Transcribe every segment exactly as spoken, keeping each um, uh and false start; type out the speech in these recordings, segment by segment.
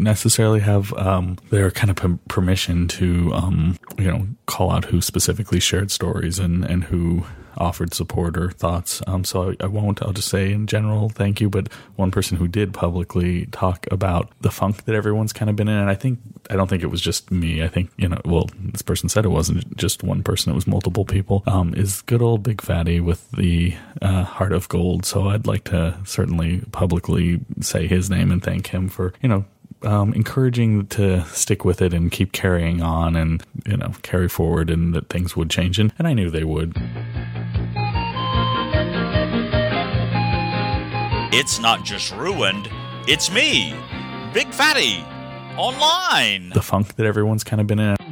necessarily have um, their kind of p- permission to, um, you know, call out who specifically shared stories and, and who offered support or thoughts. Um, so I, I won't. I'll just say in general, thank you. But one person who did publicly talk about the funk that everyone's kind of been in, and I think, I don't think it was just me. I think, you know, well, this person said it wasn't just one person. It was multiple people, um, is good old Big Fatty with the uh, Heart of Gold. So I'd like to certainly publicly say his name and thank him for, you know, Um, encouraging to stick with it and keep carrying on and, you know, carry forward, and that things would change. And, and I knew they would. It's not just ruined, it's me, Big Fatty, online. The funk that everyone's kind of been in.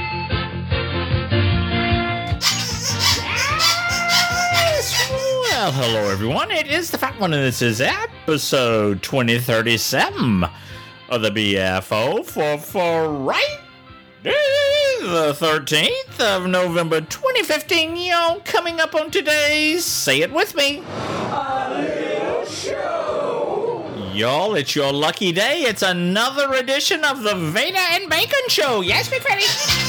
Well, hello everyone, it is the Fat One, and this is episode twenty thirty-seven of the B F O for Friday, the thirteenth of November twenty fifteen. Yo, coming up on today's Say It With Me, a little show. Y'all, it's your lucky day. It's another edition of the Vader and Bacon Show. Yes, Big Fatty?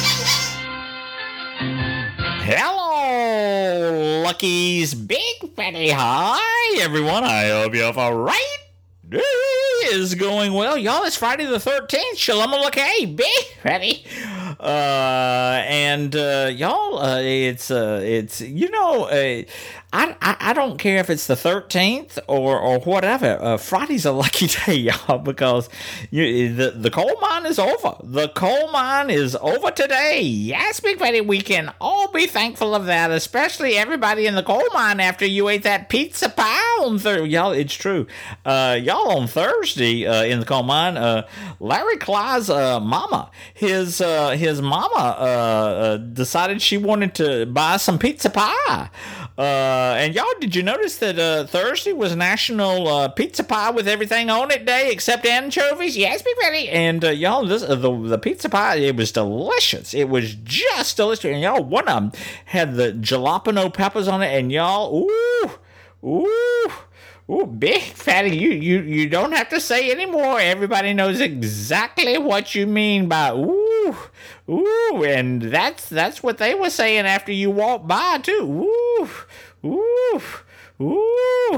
Hello, Luckies. Big Fatty. Hi, everyone. I hope you're all right. Is going well, y'all. It's Friday the thirteenth. Shalom alaikum, Big Fatty. Uh, and uh, y'all, uh, it's uh, it's you know, uh, I, I I don't care if it's the thirteenth or or whatever. Uh, Friday's a lucky day, y'all, because you, the the coal mine is over. The coal mine is over today. Yes, Big Fatty. We can all be thankful of that, especially everybody in the coal mine after you ate that pizza pie on Thursday. Y'all, it's true. Uh, y'all on Thursday uh, in the coal mine, uh, Larry Clyde's uh, mama, his uh, his mama uh, uh, decided she wanted to buy some pizza pie. Uh, and y'all, did you notice that uh, Thursday was National uh, Pizza Pie with everything on it day except anchovies? Yes, Big Fatty. And uh, y'all, this uh, the the pizza pie, it was delicious. It was just delicious. And y'all, one of them had the jalapeno peppers on it. And y'all, ooh, ooh. Ooh, Big Fatty, you, you, you don't have to say anymore. Everybody knows exactly what you mean by ooh, ooh, and that's that's what they were saying after you walked by too. Ooh, ooh, ooh.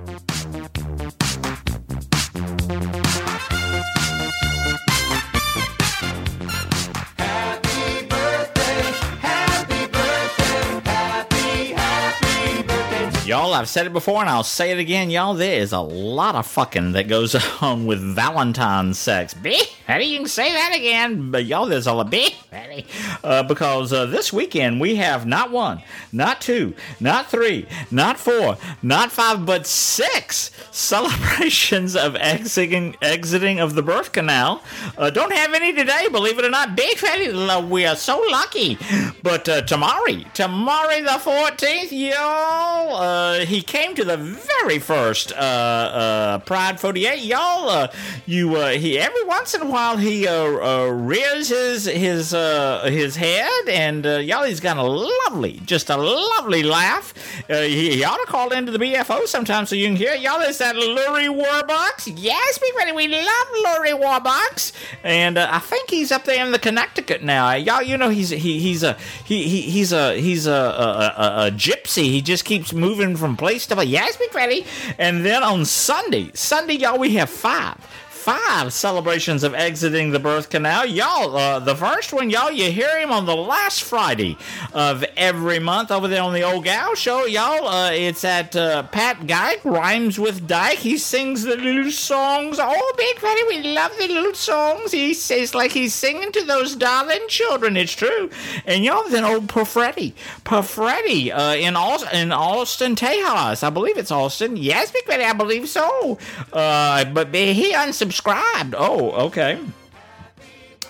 Y'all, I've said it before and I'll say it again. Y'all, there is a lot of fucking that goes on with Valentine's sex. Big Fatty, you can say that again. But y'all, there's a lot big Fatty. Uh, because uh, this weekend we have not one, not two, not three, not four, not five, but six celebrations of exiting, exiting of the birth canal. Uh, don't have any today, believe it or not. Big Fatty, we are so lucky. But uh, tomorrow, tomorrow the fourteenth, y'all, uh, Uh, he came to the very first uh, uh, Pride forty-eight, y'all. Uh, you uh, he every once in a while he uh, uh, rears his his uh, his head, and uh, y'all, he's got a lovely, just a lovely laugh. Uh, he, he ought to call into the B F O sometime so you can hear it. Y'all, is that Lurie Warbucks? Yes, Big Fatty, we love Lurie Warbucks, and uh, I think he's up there in the Connecticut now. Y'all, you know he's he he's a he, he he's a he's a a, a a gypsy. He just keeps moving from place to place. Yes, Big Fatty. And then on Sunday, Sunday, y'all, we have five. Five celebrations of exiting the birth canal. Y'all, uh, the first one, y'all, you hear him on the last Friday of every month over there on the Old Gal Show. Y'all, uh, it's at uh, Pat Geik, Rhymes with Dyke. He sings the little songs. Oh, Big Fatty, we love the little songs. He says like he's singing to those darling children. It's true. And y'all, then old Perfretti. Perfretti uh, in, Aus- in Austin, Tejas. I believe it's Austin. Yes, Big Fatty, I believe so. Uh, but he unsubscribed. Oh, okay.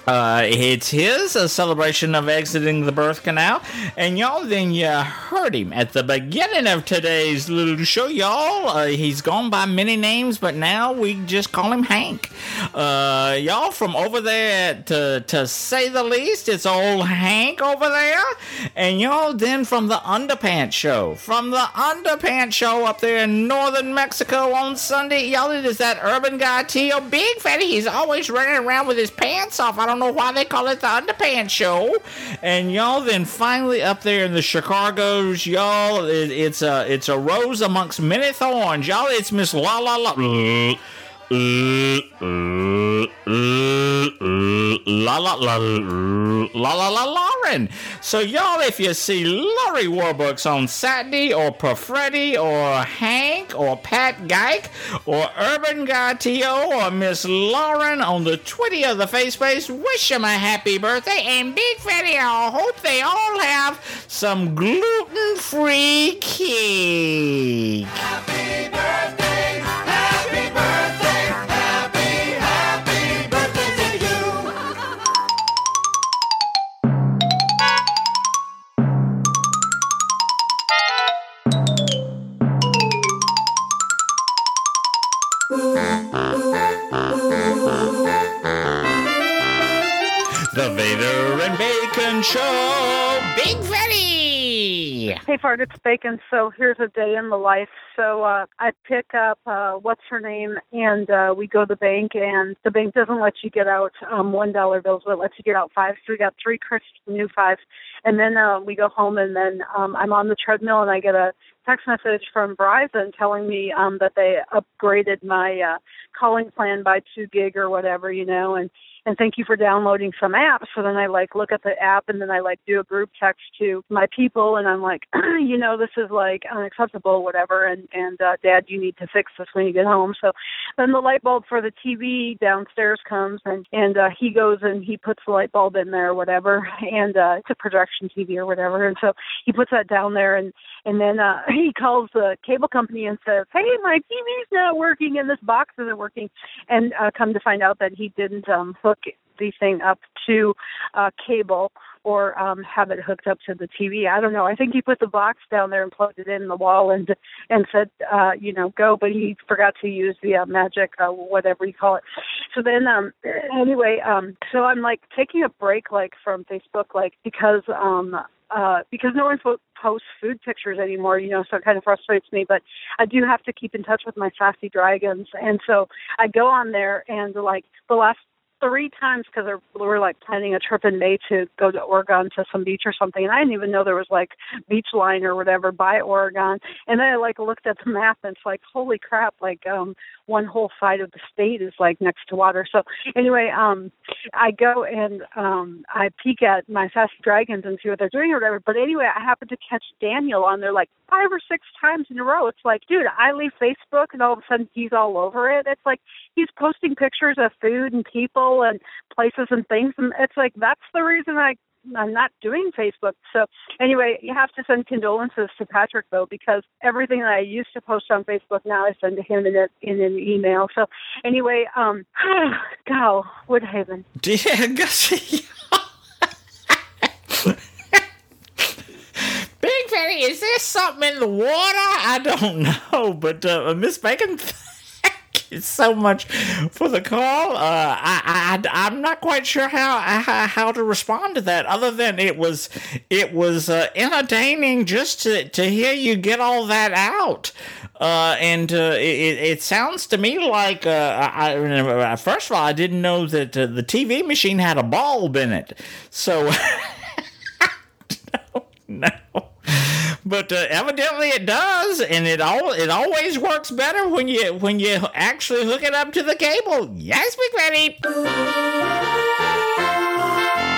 Uh, it's his a celebration of exiting the birth canal, and y'all, then you heard him at the beginning of today's little show, y'all. Uh, he's gone by many names, but now we just call him Hank. Uh, y'all, from over there, to to say the least, it's old Hank over there, and y'all, then from the Underpants Show, from the Underpants Show up there in northern Mexico on Sunday, y'all, it is that urban guy Tio, big fatty. He's always running around with his pants off. I don't know why they call it the Underpants Show. And y'all, then finally up there in the Chicago's, y'all, it, it's a it's a rose amongst many thorns, y'all. It's Miss La La La La la la la la la Lauren. So y'all, if you see Laurie Warbucks on Saturday, or Perfretti, or Hank, or Pat Geik, or Urban Guy Tio, or Miss Lauren on the Twitter of the face space, wish them a happy birthday, and big fatty, I hope they all have some gluten-free cake. Happy birthday, happy birthday, happy, happy birthday to you. The Vader and Bacon Show, Big Fatty! Hey, Fart, it's Bacon. So here's a day in the life. So uh, I pick up, uh, what's her name, and uh, we go to the bank, and the bank doesn't let you get out um, one dollar bills, but it lets you get out fives. So we got three crisp new fives. And then uh, we go home, and then um, I'm on the treadmill, and I get a text message from Verizon telling me um, that they upgraded my uh, calling plan by two gig or whatever, you know, and and thank you for downloading some apps. So then I like look at the app, and then I like do a group text to my people, and I'm like, you know, this is like unacceptable, whatever, and, and uh, Dad, you need to fix this when you get home. So then the light bulb for the T V downstairs comes, and, and uh, he goes and he puts the light bulb in there or whatever, and uh, it's a projection T V or whatever, and so he puts that down there, and, and then uh, he calls the cable company and says, hey, my T V's not working, and this box isn't working, and uh, come to find out that he didn't um, hook the thing up to uh, cable or um, have it hooked up to the T V. I don't know. I think he put the box down there and plugged it in the wall and and said, uh, you know, go, but he forgot to use the uh, magic, uh, whatever you call it. So then, um, anyway, um, so I'm like taking a break, like from Facebook, like because um, uh, because no one posts food pictures anymore, you know, so it kind of frustrates me. But I do have to keep in touch with my sassy dragons, and so I go on there, and like the last three times, because we were like planning a trip in May to go to Oregon to some beach or something, and I didn't even know there was like beach line or whatever by Oregon. And then I like looked at the map, and it's like, holy crap, like um one whole side of the state is like next to water. So anyway, um I go and um I peek at my sassy dragons and see what they're doing or whatever. But anyway, I happened to catch Daniel on there like five or six times in a row. It's like, dude, I leave Facebook and all of a sudden he's all over it. It's like he's posting pictures of food and people and places and things, and it's like that's the reason I I'm not doing Facebook. So anyway, you have to send condolences to Patrick though, because everything that I used to post on Facebook now I send to him in, a, in an email. So anyway, um, go Woodhaven. Yeah, Gussie. Big Fatty, is there something in the water? I don't know, but uh, Miss Bacon. It's so much for the call. Uh, I, I, I'm not quite sure how, how how to respond to that, other than it was it was uh, entertaining just to, to hear you get all that out. Uh, and uh, it, it sounds to me like, uh, I, first of all, I didn't know that uh, the T V machine had a bulb in it. So, no, no. But uh, evidently it does, and it all it always works better when you when you actually hook it up to the cable. Yes, Big Fatty.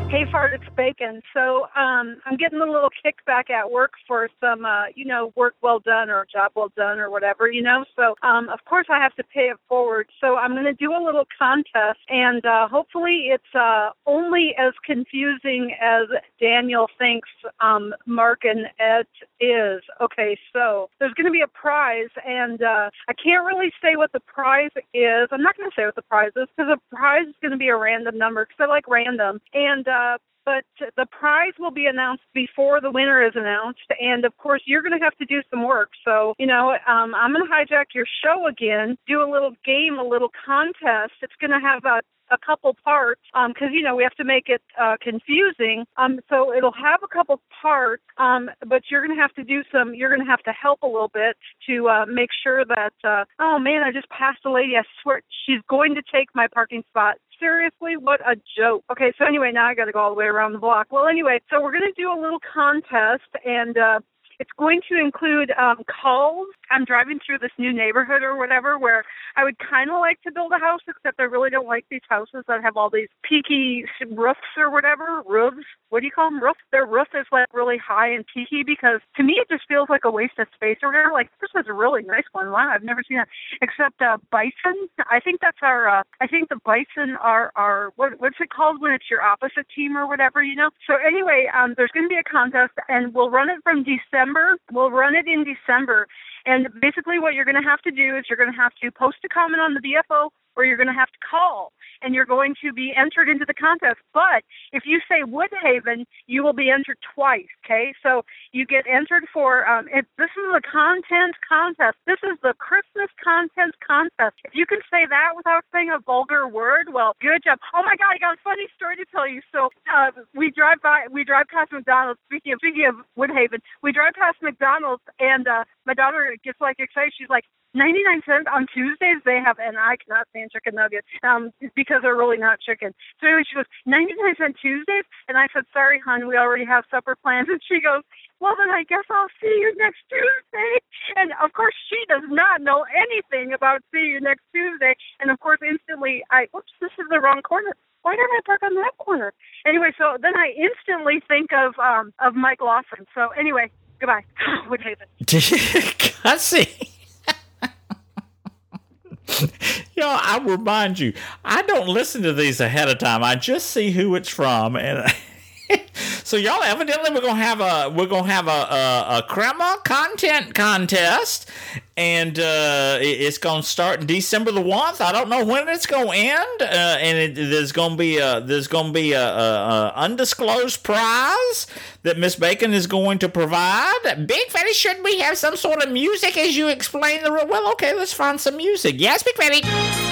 Hey, Fart, it's Bacon. So um, I'm getting a little kickback at work for some, uh, you know, work well done or job well done or whatever, you know. So, um, of course, I have to pay it forward. So I'm going to do a little contest, and uh, hopefully it's uh, only as confusing as Daniel thinks um, Mark and Ed is. Okay, so there's going to be a prize, and uh, I can't really say what the prize is. I'm not going to say what the prize is because the prize is going to be a random number because I like random. And uh, but the prize will be announced before the winner is announced, and of course you're going to have to do some work. So you know, um, I'm going to hijack your show again, do a little game, a little contest. It's going to have a a couple parts, because, um, you know, we have to make it uh, confusing. Um, so it'll have a couple parts, um, but you're going to have to do some, you're going to have to help a little bit to uh, make sure that, uh, oh, man, I just passed a lady. I swear she's going to take my parking spot. Seriously, what a joke. Okay, so anyway, now I got to go all the way around the block. Well, anyway, so we're going to do a little contest, and uh, it's going to include um, calls. I'm driving through this new neighborhood or whatever where I would kind of like to build a house, except I really don't like these houses that have all these peaky roofs or whatever. Roofs? What do you call them? Roofs? Their roof is like really high and peaky because to me it just feels like a waste of space or whatever. Like, this is a really nice one. Wow, I've never seen that. Except uh, bison. I think that's our, uh, I think the bison are, are what, what's it called when it's your opposite team or whatever, you know? So anyway, um, there's going to be a contest and we'll run it from December. We'll run it in December. And basically what you're going to have to do is you're going to have to post a comment on the B F O or you're going to have to call. And you're going to be entered into the contest. But if you say Woodhaven, you will be entered twice, okay? So you get entered for, um, if this is a content contest. This is the Christmas content contest. If you can say that without saying a vulgar word, well, good job. Oh, my God, I got a funny story to tell you. So uh, we drive by, we drive past McDonald's. Speaking of, speaking of Woodhaven, we drive past McDonald's, and uh, my daughter gets, like, excited. She's like, ninety-nine cents on Tuesdays they have, and I cannot stand chicken nuggets um, because they're really not chicken. So anyway, she goes, ninety-nine cent Tuesdays? And I said, sorry, hon, we already have supper plans. And she goes, well, then I guess I'll see you next Tuesday. And, of course, she does not know anything about see you next Tuesday. And, of course, instantly, I, oops, this is the wrong corner. Why didn't I park on that corner? Anyway, so then I instantly think of um, of Mike Lawson. So anyway, goodbye. Woodhaven. Cussy. You know, I remind you, I don't listen to these ahead of time. I just see who it's from, and so y'all evidently we're gonna have a we're gonna have a a, a crema content contest, and uh, it's gonna start December the first. I don't know when it's gonna end, uh, and it, there's gonna be a there's gonna be a, a, a undisclosed prize that Miss Bacon is going to provide. Big Fatty, should we have some sort of music as you explain the rule? Well, okay, let's find some music. Yes, Big Fatty.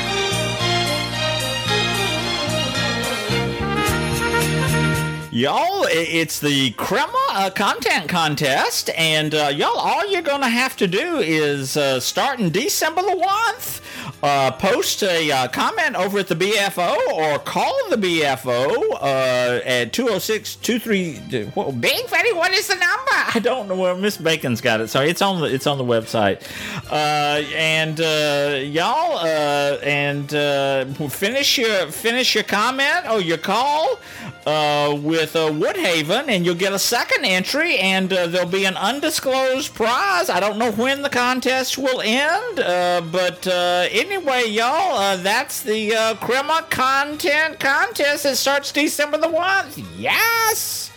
Y'all, it's the Crema uh, Content Contest, and uh, y'all, all you're going to have to do is, uh, starting December the first, uh, post a uh, comment over at the B F O or call the B F O uh, at two oh six, two three... Well, Big Fatty, what is the number? I don't know where Miss Bacon's got it. Sorry, it's on the it's on the website. Uh, and uh, y'all, uh, and uh, finish your finish your comment or your call uh, with uh, Woodhaven, and you'll get a second entry, and uh, there'll be an undisclosed prize. I don't know when the contest will end, uh, but uh, anyway, y'all, uh, that's the uh, Crema Content Contest. It starts December the first. Yes!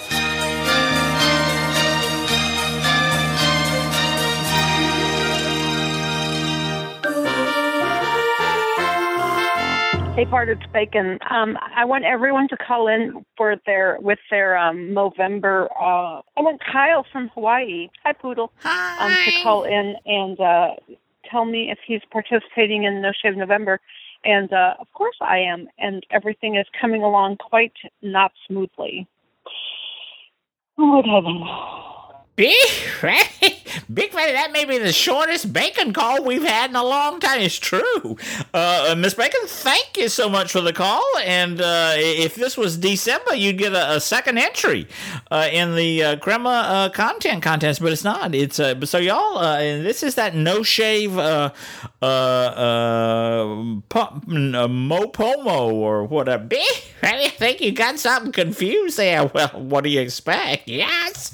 Hey, Bart, it's Bacon. Um, I want everyone to call in for their with their um, Movember. Uh, I want Kyle from Hawaii. Hi, Poodle. Hi. Um, to call in and uh, tell me if he's participating in No Shave November. And uh, of course I am. And everything is coming along quite not smoothly. Good heaven. Big Fatty, Big Fatty, that may be the shortest bacon call we've had in a long time. It's true. Uh, Miss Bacon, thank you so much for the call. And uh, if this was December, you'd get a, a second entry uh, in the uh, Crema uh, content contest, but it's not. It's uh, so y'all. Uh, this is that no shave uh, uh, uh, po- uh, Mopomo or whatever. Big Fatty, I think you got something confused there. Well, what do you expect? Yes.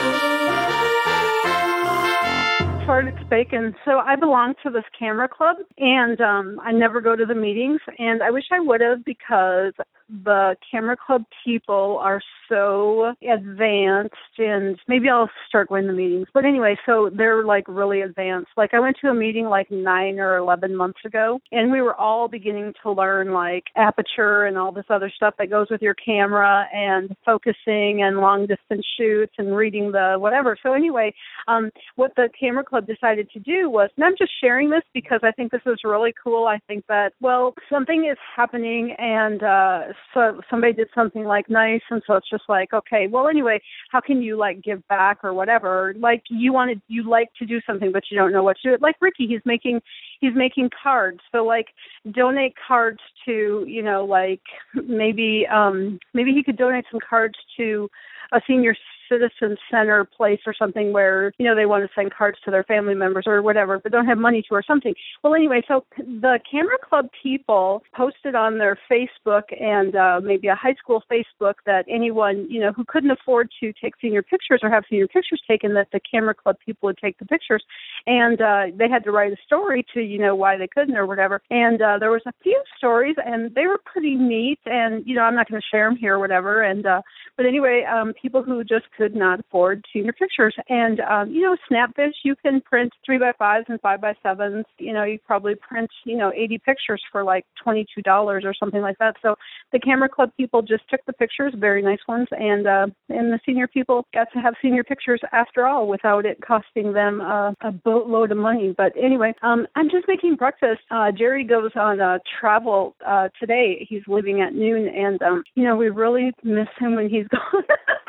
It's Bacon. So I belong to this camera club, and um, I never go to the meetings, and I wish I would have, because the camera club people are so advanced, and maybe I'll start going to meetings. But anyway, so they're like really advanced. Like I went to a meeting like nine or eleven months ago, and we were all beginning to learn like aperture and all this other stuff that goes with your camera, and focusing and long distance shoots and reading the whatever. So anyway, um, what the camera club decided to do was, and I'm just sharing this because I think this is really cool. I think that, well, something is happening, and uh, so somebody did something like nice, and so it's just like, okay, well, anyway, how can you like give back or whatever? Like you wanted, you like to do something, but you don't know what to do. Like Ricky, he's making, he's making cards. So like donate cards to, you know, like maybe, um, maybe he could donate some cards to a senior citizen center place or something where, you know, they want to send cards to their family members or whatever, but don't have money to or something. Well, anyway, so the camera club people posted on their Facebook and uh, maybe a high school Facebook that anyone, you know, who couldn't afford to take senior pictures or have senior pictures taken, that the camera club people would take the pictures. And uh, they had to write a story to, you know, why they couldn't or whatever. And uh, there was a few stories, and they were pretty neat. And, you know, I'm not going to share them here or whatever. And uh, but anyway, um, people who just could not afford senior pictures. And, um, you know, Snapfish, you can print three by fives and five by sevens. You know, you probably print, you know, eighty pictures for like twenty-two dollars or something like that. So the camera club people just took the pictures, very nice ones, and uh, and the senior people got to have senior pictures after all without it costing them uh, a boatload of money. But anyway, um, I'm just making breakfast. Uh, Jerry goes on uh, travel uh, today. He's leaving at noon, and, um, you know, we really miss him when he's gone.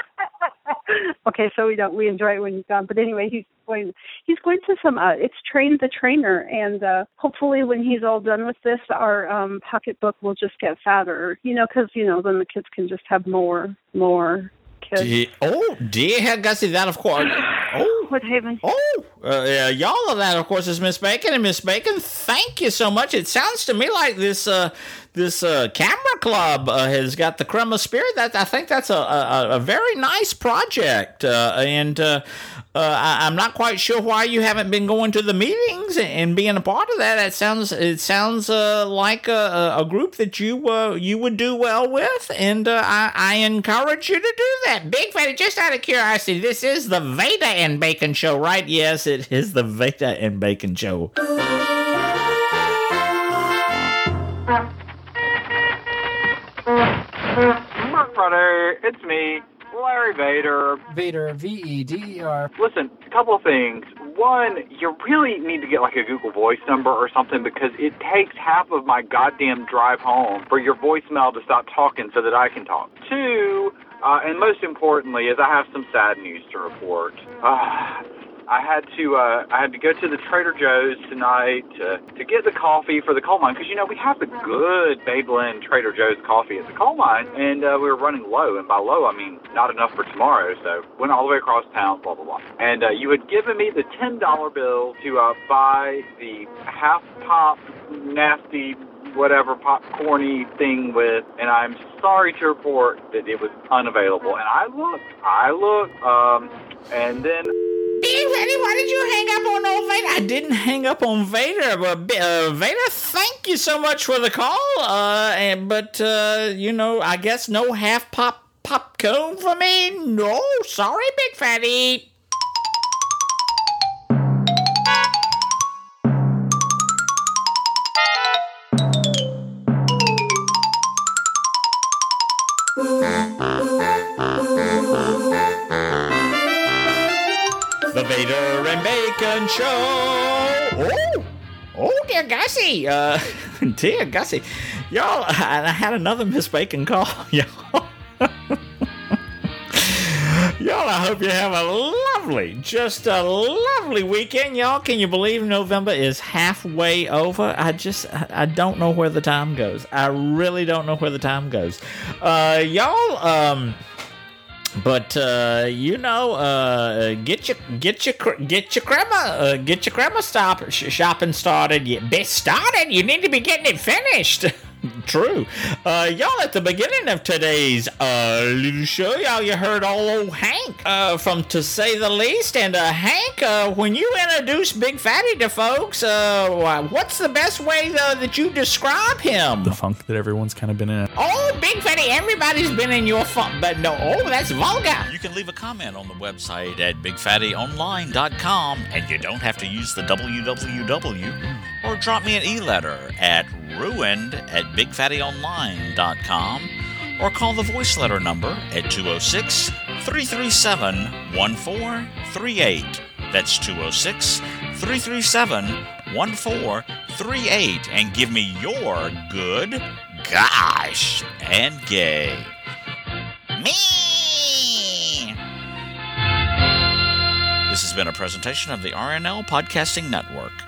Okay, so we don't we enjoy it when he's gone. But anyway, he's going he's going to some uh, it's Train the Trainer, and uh, hopefully when he's all done with this, our um, pocketbook will just get fatter. You know, because you know then the kids can just have more more kids. Dear, oh, dear Herr Gussie, that of course. Oh, what Haven? Oh, uh, yeah, y'all of that, of course, is Miss Bacon. And Miss Bacon, thank you so much. It sounds to me like this uh, this uh, camera club uh, has got the crema spirit. That I think that's a, a, a very nice project. Uh, and uh, uh, I, I'm not quite sure why you haven't been going to the meetings and, and being a part of that. It sounds it sounds uh, like a, a group that you uh, you would do well with, and uh, I, I encourage you to do that. Big Fatty, just out of curiosity, this is the Veda and Bacon Show, right? Yes, it is the Veda and Bacon Show. Friday, it's me, Larry Vader. Vader, V E D E R. Listen, a couple of things. One, you really need to get like a Google Voice number or something, because it takes half of my goddamn drive home for your voicemail to stop talking so that I can talk. Two, uh, and most importantly, is I have some sad news to report. Uh, I had to uh, I had to go to the Trader Joe's tonight to, to get the coffee for the coal mine, because, you know, we have the good Babylon Trader Joe's coffee at the coal mine, and uh, we were running low, and by low, I mean not enough for tomorrow, so went all the way across town, blah, blah, blah. And uh, you had given me the ten dollar bill to uh, buy the half-pop, nasty, whatever popcorny thing with, and I'm sorry to report that it was unavailable. And I looked, I looked, um, and then... Big Fatty, why did you hang up on old Vader? I didn't hang up on Vader, but uh, Vader, thank you so much for the call. Uh, and, but, uh, you know, I guess no half pop popcorn for me? No, sorry, Big Fatty. The Vader and Bacon Show. Oh, oh, dear Gussie. Uh, dear Gussie. Y'all, I, I had another Miss Bacon call. Y'all. Y'all, I hope you have a lovely, just a lovely weekend, y'all. Can you believe November is halfway over? I just, I don't know where the time goes. I really don't know where the time goes. Uh, y'all, um... But uh, you know, uh, get your get your get your crema uh, get your crema stop sh- shopping started. You be started. You need to be getting it finished. True. Uh, y'all, at the beginning of today's uh, little show, y'all, you heard all old Hank uh, from To Say the Least. And uh, Hank, uh, when you introduce Big Fatty to folks, uh, what's the best way uh, that you describe him? The funk that everyone's kind of been in. Oh, Big Fatty, everybody's been in your funk, but no, oh, that's vulgar. You can leave a comment on the website at big fatty online dot com, and you don't have to use the w w w, or drop me an e-letter at ruined at big fatty online dot com, or call the voice letter number at two oh six, three three seven, one four three eight. That's two oh six, three three seven, one four three eight, and give me your good, gosh, and gay. Me! This has been a presentation of the R N L Podcasting Network.